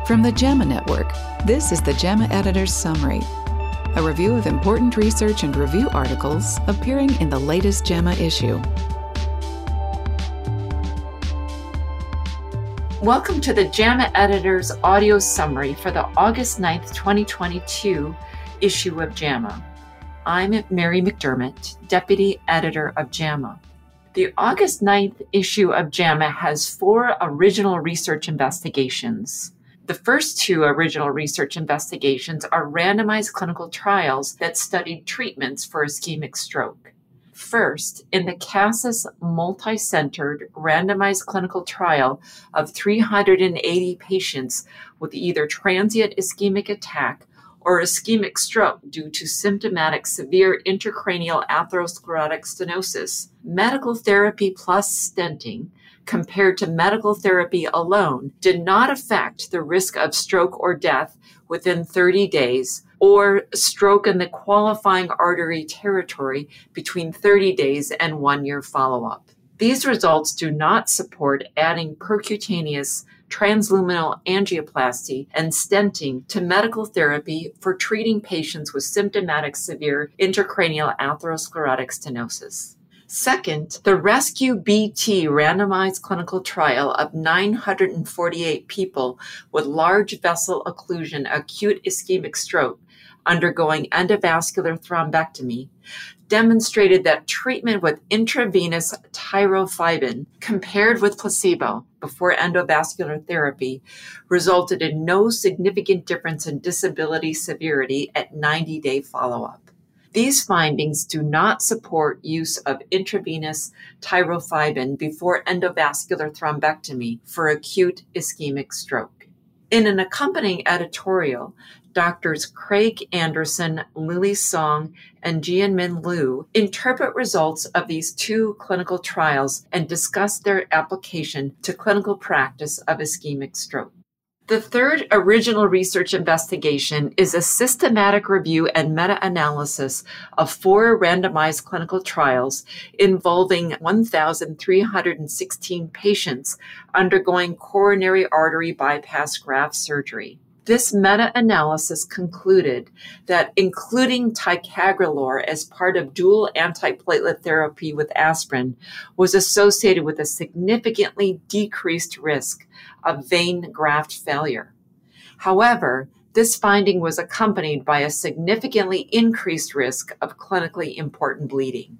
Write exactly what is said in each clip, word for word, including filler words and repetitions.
From the JAMA Network, this is the JAMA Editor's Summary, a review of important research and review articles appearing in the latest JAMA issue. Welcome to the JAMA Editor's audio summary for the August ninth, twenty twenty-two issue of JAMA. I'm Mary McDermott, Deputy Editor of JAMA. The August ninth issue of JAMA has four original research investigations. The first two original research investigations are randomized clinical trials that studied treatments for ischemic stroke. First, in the CASIS multi-centered randomized clinical trial of three hundred eighty patients with either transient ischemic attack or ischemic stroke due to symptomatic severe intracranial atherosclerotic stenosis, medical therapy plus stenting compared to medical therapy alone did not affect the risk of stroke or death within thirty days or stroke in the qualifying artery territory between thirty days and one year follow-up. These results do not support adding percutaneous transluminal angioplasty and stenting to medical therapy for treating patients with symptomatic severe intracranial atherosclerotic stenosis. Second, the RESCUE-B T randomized clinical trial of nine hundred forty-eight people with large vessel occlusion acute ischemic stroke undergoing endovascular thrombectomy demonstrated that treatment with intravenous tirofiban compared with placebo before endovascular therapy resulted in no significant difference in disability severity at ninety-day follow-up. These findings do not support use of intravenous tirofiban before endovascular thrombectomy for acute ischemic stroke. In an accompanying editorial, Doctors Craig Anderson, Lily Song, and Jianmin Liu interpret results of these two clinical trials and discuss their application to clinical practice of ischemic stroke. The third original research investigation is a systematic review and meta-analysis of four randomized clinical trials involving one thousand three hundred sixteen patients undergoing coronary artery bypass graft surgery. This meta-analysis concluded that including ticagrelor as part of dual antiplatelet therapy with aspirin was associated with a significantly decreased risk of vein graft failure. However, this finding was accompanied by a significantly increased risk of clinically important bleeding.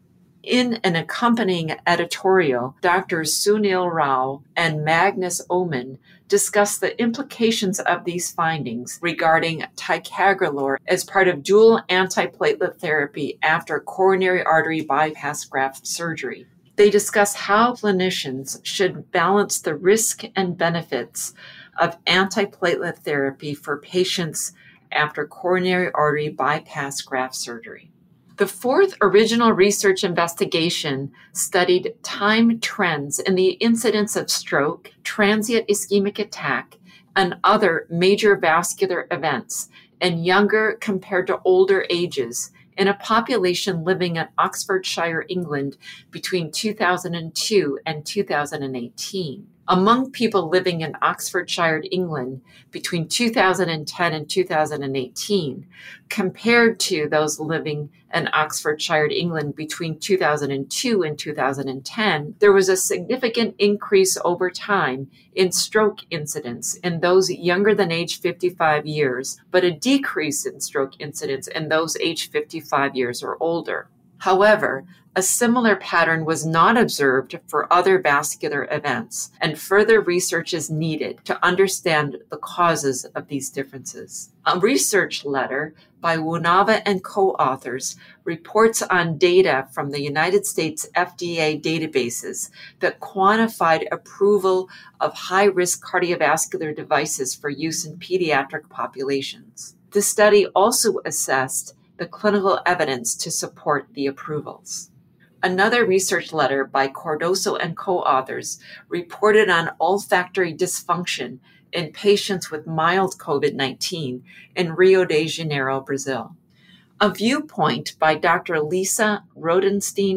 In an accompanying editorial, Doctors Sunil Rao and Magnus Oman discussed the implications of these findings regarding ticagrelor as part of dual antiplatelet therapy after coronary artery bypass graft surgery. They discuss how clinicians should balance the risk and benefits of antiplatelet therapy for patients after coronary artery bypass graft surgery. The fourth original research investigation studied time trends in the incidence of stroke, transient ischemic attack, and other major vascular events in younger compared to older ages in a population living in Oxfordshire, England between two thousand two and two thousand eighteen. Among people living in Oxfordshire, England between two thousand ten and two thousand eighteen, compared to those living in Oxfordshire, England between two thousand two and two thousand ten, there was a significant increase over time in stroke incidence in those younger than age fifty-five years, but a decrease in stroke incidence in those age fifty-five years or older. However, a similar pattern was not observed for other vascular events, and further research is needed to understand the causes of these differences. A research letter by Wunava and co-authors reports on data from the United States F D A databases that quantified approval of high-risk cardiovascular devices for use in pediatric populations. The study also assessed the clinical evidence to support the approvals. Another research letter by Cardoso and co-authors reported on olfactory dysfunction in patients with mild COVID nineteen in Rio de Janeiro, Brazil. A viewpoint by Doctor Lisa Rodenstein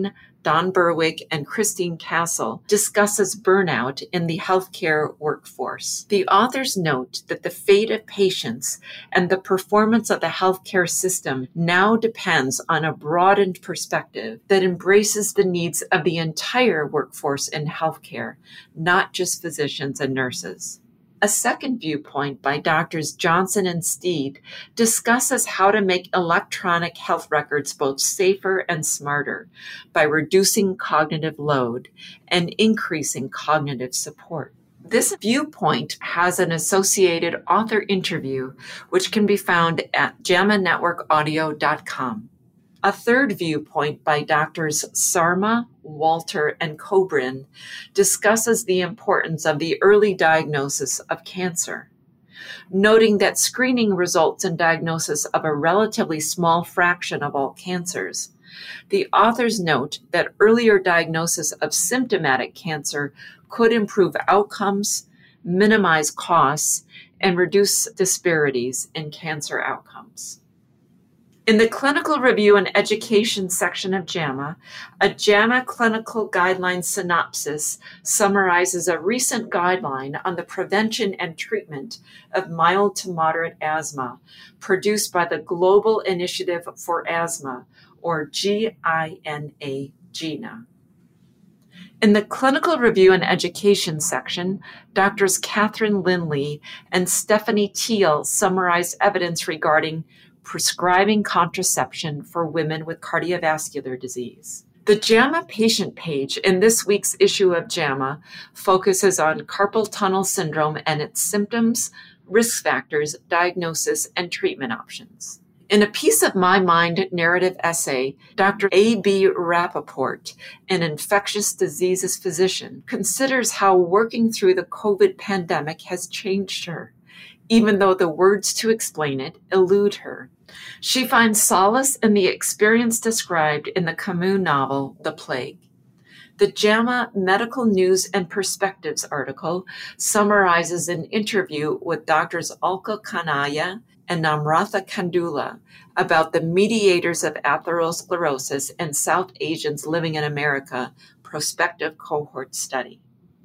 Don Berwick and Christine Castle, discusses burnout in the healthcare workforce. The authors note that the fate of patients and the performance of the healthcare system now depends on a broadened perspective that embraces the needs of the entire workforce in healthcare, not just physicians and nurses. A second viewpoint by Doctors Johnson and Steed discusses how to make electronic health records both safer and smarter by reducing cognitive load and increasing cognitive support. This viewpoint has an associated author interview, which can be found at jamma network audio dot com. A third viewpoint by Doctors Sarma, Walter, and Kobrin discusses the importance of the early diagnosis of cancer, noting that screening results in diagnosis of a relatively small fraction of all cancers. The authors note that earlier diagnosis of symptomatic cancer could improve outcomes, minimize costs, and reduce disparities in cancer outcomes. In the Clinical Review and Education section of JAMA, a JAMA Clinical Guidelines synopsis summarizes a recent guideline on the prevention and treatment of mild to moderate asthma, produced by the Global Initiative for Asthma, or G I N A, GINA. In the Clinical Review and Education section, Doctors Catherine Lindley and Stephanie Teal summarized evidence regarding prescribing contraception for women with cardiovascular disease. The JAMA patient page in this week's issue of JAMA focuses on carpal tunnel syndrome and its symptoms, risk factors, diagnosis, and treatment options. In a Peace of My Mind narrative essay, Doctor A B Rappaport, an infectious diseases physician, considers how working through the COVID pandemic has changed her, even though the words to explain it elude her. She finds solace in the experience described in the Camus novel, The Plague. The JAMA Medical News and Perspectives article summarizes an interview with Doctors Alka Kanaya and Namratha Kandula about the Mediators of Atherosclerosis and South Asians Living in America prospective cohort study.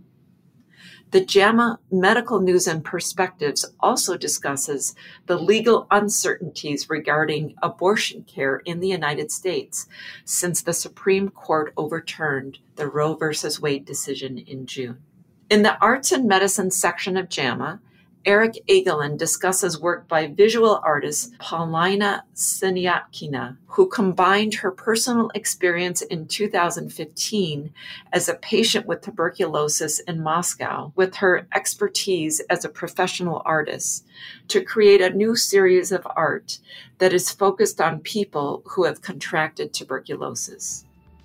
The JAMA Medical News and Perspectives also discusses the legal uncertainties regarding abortion care in the United States since the Supreme Court overturned the Roe v. Wade decision in June. In the Arts and Medicine section of JAMA, Eric Egelin discusses work by visual artist Paulina Sinyatkina, who combined her personal experience in two thousand fifteen as a patient with tuberculosis in Moscow with her expertise as a professional artist to create a new series of art that is focused on people who have contracted tuberculosis.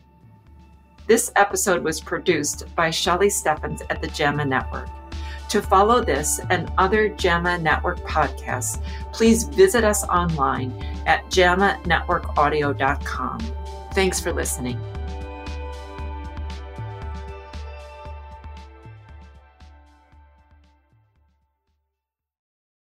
This episode was produced by Shelley Steffens at the JAMA Network. To follow this and other JAMA Network podcasts, please visit us online at jamma network audio dot com. Thanks for listening.